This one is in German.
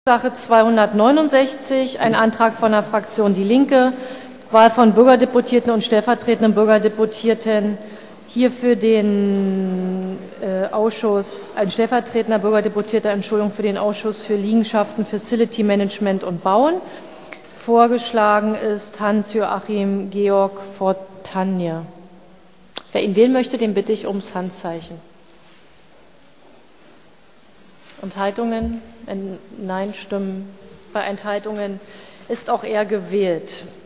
Sache 269, ein Antrag von der Fraktion Die Linke, Wahl von Bürgerdeputierten und stellvertretenden Bürgerdeputierten. Hier für den Ausschuss, ein stellvertretender Bürgerdeputierter, Entschuldigung, für den Ausschuss für Liegenschaften, Facility Management und Bauen. Vorgeschlagen ist Hans-Joachim Georg Fortanje. Wer ihn wählen möchte, den bitte ich ums Handzeichen. Enthaltungen? Nein-Stimmen bei Enthaltungen ist auch er gewählt.